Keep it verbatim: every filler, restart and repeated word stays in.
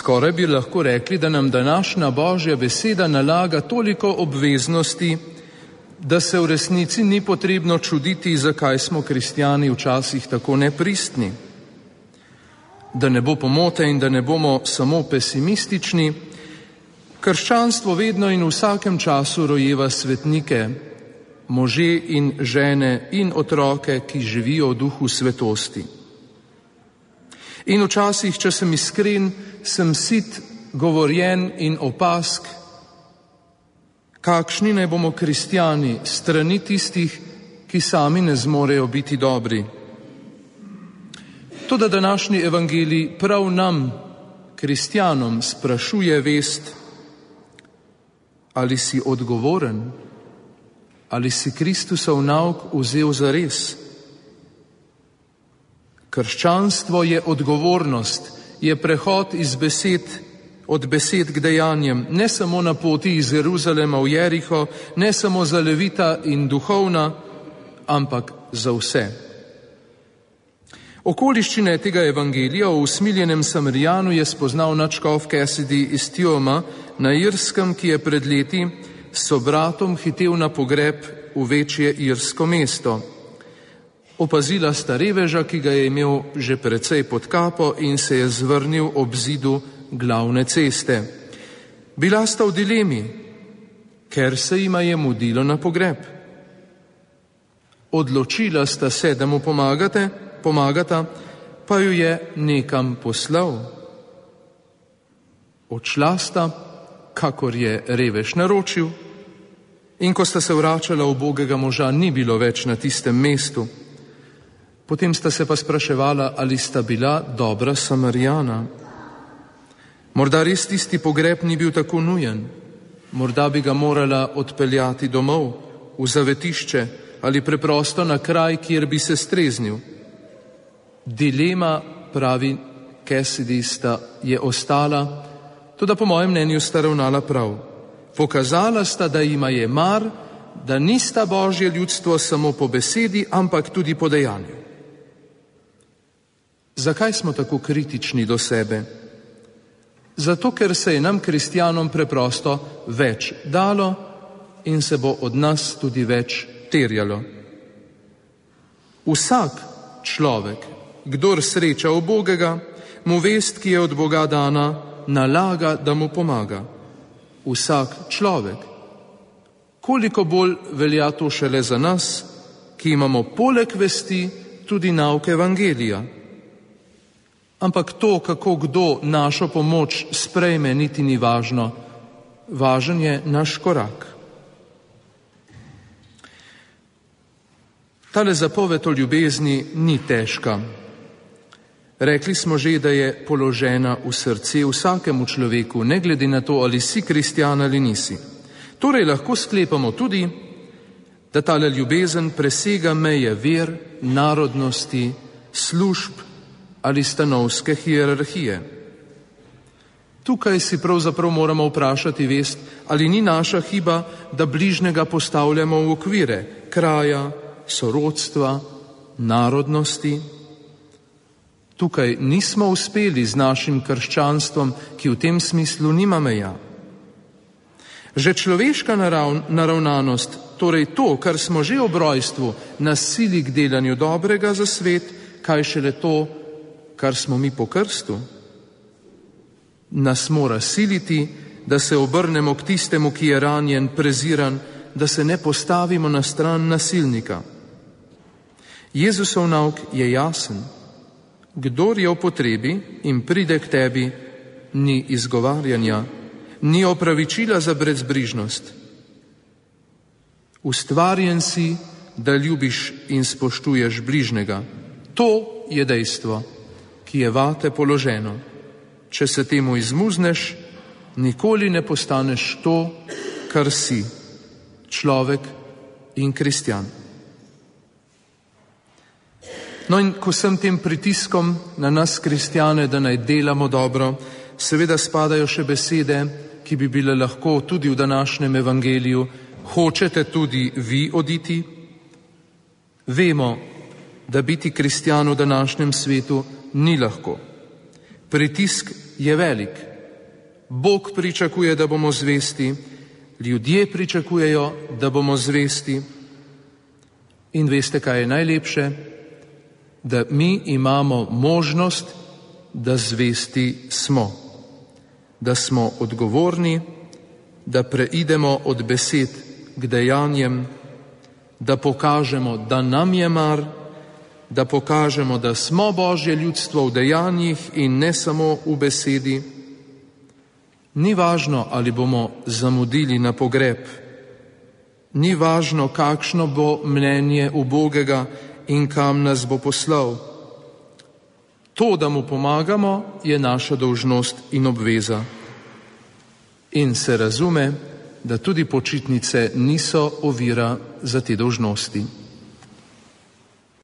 Skoraj bi lahko rekli, da nam današnja Božja beseda nalaga toliko obveznosti, da se v resnici ni potrebno čuditi, zakaj smo kristjani včasih tako nepristni. Da ne bo pomote in da ne bomo samo pesimistični, krščanstvo vedno in v vsakem času rojeva svetnike, može in žene in otroke, ki živijo v duhu svetosti. In včasih, če sem iskren, sem sit govorjen in opazk, kakšni naj bomo kristjani strani tistih, ki sami ne zmorejo biti dobri. Toda današnji evangelij prav nam, kristjanom, sprašuje vest, ali si odgovoren, ali si Kristusov nauk vzel zares. Krščanstvo je odgovornost, je prehod iz besed, od besed k dejanjem, ne samo na poti iz Jeruzalema v Jeriho, ne samo za levita in duhovna, ampak za vse. Okoliščine tega evangelija o usmiljenem Samarijanu je spoznal nadškof Cassidy iz Tuama na Irskem, ki je pred leti s sobratom hitel na pogreb v večje irsko mesto. Opazila sta reveža, ki ga je imel že precej pod kapo in se je zvrnil ob zidu glavne ceste. Bila sta v dilemi, ker se jima je mudilo na pogreb. Odločila sta se, da mu pomagate, pomagata, pa ju je nekam poslal. Odšla sta, kakor je revež naročil, in ko sta se vračala, ubogega moža ni bilo več na tistem mestu. Potem sta se pa spraševala, ali sta bila dobra Samarijana. Morda res tisti pogreb ni bil tako nujen, morda bi ga morala odpeljati domov, v zavetišče ali preprosto na kraj, kjer bi se streznil. Dilema, pravi Cassidy, sta je ostala, toda po mojem mnenju sta ravnala prav. Pokazala sta, da jima je mar, da nista Božje ljudstvo samo po besedi, ampak tudi po dejanju. Zakaj smo tako kritični do sebe? Zato, ker se je nam, kristjanom, preprosto več dalo in se bo od nas tudi več terjalo. Vsak človek, kdor sreča ubogega, mu vest, ki je od Boga dana, nalaga, da mu pomaga. Vsak človek. Koliko bolj velja to šele za nas, ki imamo poleg vesti tudi nauk evangelija. Ampak to, kako kdo našo pomoč sprejme, niti ni važno. Važen je naš korak. Tale zapoved o ljubezni ni težka. Rekli smo že, da je položena v srce vsakemu človeku, ne glede na to, ali si kristjan ali nisi. Torej lahko sklepamo tudi, da tale ljubezen presega meje ver, narodnosti, služb ali stanovske hierarhije. Tukaj si pravzaprav moramo vprašati vest, ali ni naša hiba, da bližnjega postavljamo v okvire kraja, sorodstva, narodnosti. Tukaj nismo uspeli z našim krščanstvom, ki v tem smislu nima meja. Že človeška narav, naravnanost, torej to, kar smo že ob rojstvu, nas sili k delanju dobrega za svet, kaj šele to, kar smo mi po krstu, nas mora siliti, da se obrnemo k tistemu, ki je ranjen, preziran, da se ne postavimo na stran nasilnika. Jezusov nauk je jasen. Kdor je v potrebi in pride k tebi, ni izgovarjanja, ni opravičila za brezbrižnost. Ustvarjen si, da ljubiš in spoštuješ bližnjega. To je dejstvo, ki je vate položeno. Če se temu izmuzneš, nikoli ne postaneš to, kar si, človek in kristjan. No in ko sem tem pritiskom na nas kristjane, da naj delamo dobro, seveda spadajo še besede, ki bi bile lahko tudi v današnjem evangeliju: hočete tudi vi oditi? Vemo, da biti kristjan v današnjem svetu ni lahko. Pritisk je velik, Bog pričakuje, da bomo zvesti, ljudje pričakujejo, da bomo zvesti. In veste, kaj je najlepše? Da mi imamo možnost, da zvesti smo, da smo odgovorni, da preidemo od besed k dejanjem, da pokažemo, da nam je mar, da pokažemo, da smo Božje ljudstvo v dejanjih in ne samo v besedi. Ni važno, ali bomo zamudili na pogreb, ni važno, kakšno bo mnenje ubogega in kam nas bo poslal. To, da mu pomagamo, je naša dolžnost in obveza. In se razume, da tudi počitnice niso ovira za te dolžnosti.